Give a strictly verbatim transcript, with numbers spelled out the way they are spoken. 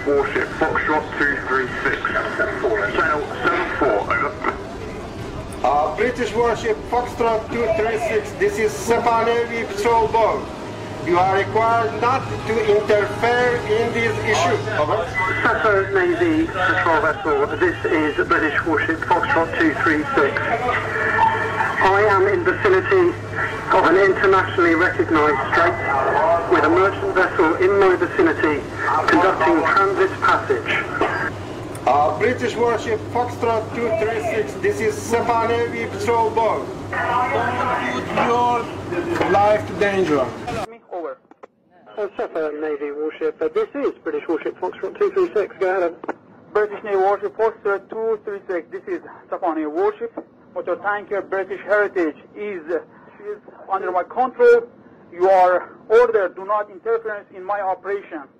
warship Foxtrot two three six. Sail seven four, over. Uh, British warship Foxtrot two three six, this is SEPA Navy patrol boat. You are required not to interfere in this issue. Over. SEPA Navy patrol vessel, this is British warship Foxtrot two three six. I am in vicinity of an internationally recognised strait with a merchant vessel in my vicinity conducting transit passage. Uh, British warship Foxtrot two three six, this is SEPA Navy patrol boat. Don't put your life to danger. Over. Uh, SEPA Navy warship, uh, this is British warship Foxtrot two three six, go ahead. British Navy warship Foxtrot two three six, this is SEPA Navy warship. Motor tanker British Heritage is, is under my control. You are ordered, do not interfere in my operation.